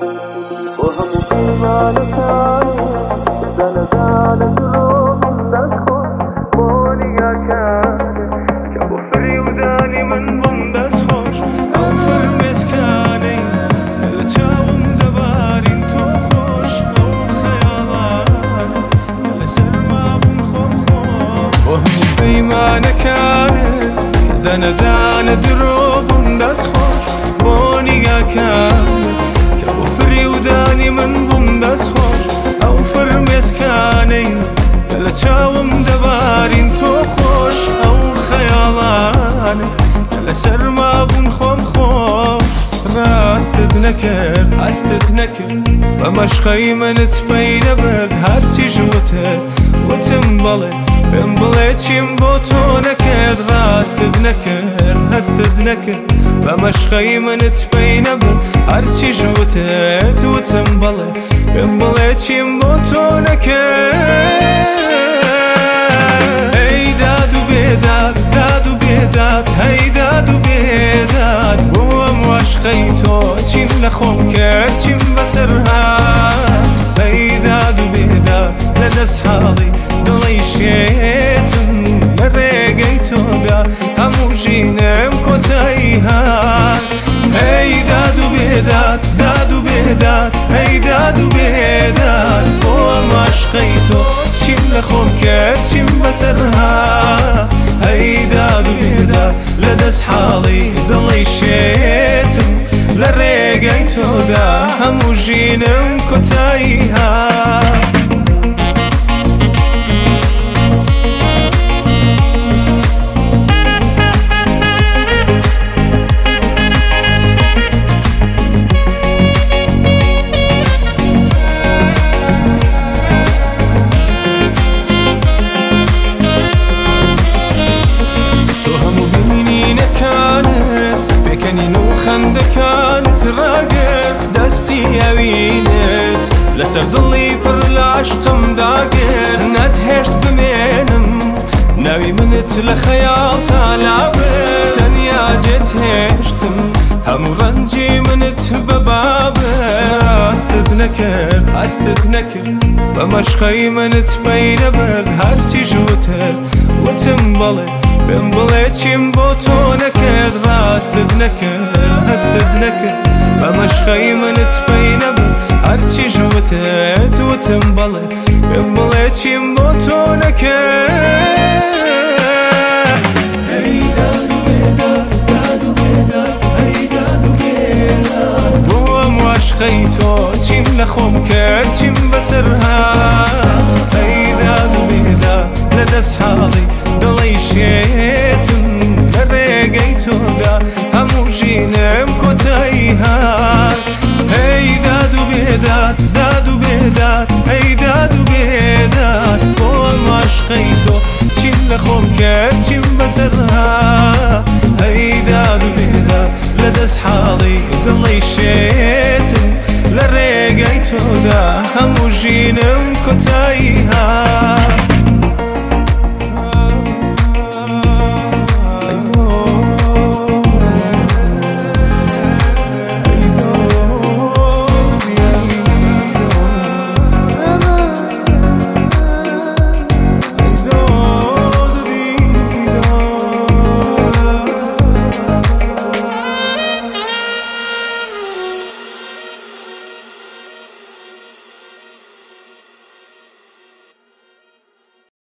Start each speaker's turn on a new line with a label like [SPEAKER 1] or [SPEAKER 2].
[SPEAKER 1] وهم پیمانه زنه زنه دروغ نکن مانیا کرده که با فریودانی من بندست خوش افر مسکانی دل چاوم دبارین تو خوش او خیالان دل سرمابون خوم خوش وهم پیمانه کرده که دنه دنه دروغ بندست خوش مانیا کرده که با فریودانی من بندست خوش او فر مسکانی دل چاوم دبارین تو خوش او خیالانه دل سرمابون خوم خوش راستت نکرد هستت نکرد و مشخی منت بین برد هرچی جوتت وتم بله بم بله چیم با تو نکرد راستت نکرد هستت نکرد و مشخی منت بین برد هرچی جوتت وتم بله بم بله چیم با تو نکرد ای داد و بیداد داد و بیداد هی داد و بیداد بوم عشقی تو چیم نخوم کرد چیم بسرهات ای داد و بیداد لدست حالی دلی شیطم لرگی تو دا همو جینم کتایی هات ای داد و بیداد داد و بیداد ای داد و بیداد بوم عشقی تو چیم نخوم کرد چیم بسرها ای داد و بیداد لدست حالی دلی شیطم لرگی تو دا همو جینم کتایی هات خندكانت راقت دستي اوينت لسر ضلي پر لعشقم داقت ندهشت بمينم ناوي منت لخيال تالعبت تنيا جت هشتم هم رنجي منت ببابت راستت نكرت هستت نكرت بمشخي منت بين برد هرچي جوتت وتم بلي بم بلي چیم با تو نکرد راستت نکرد هستت نکرد و مشخی منت بین برد هرچی جوتت وتم بله بم بله چیم با تو نکرد ای داد و بیداد داد و بیداد ای داد و بیداد بوم عشقی تو چیم نخوم کرد چیم بسرها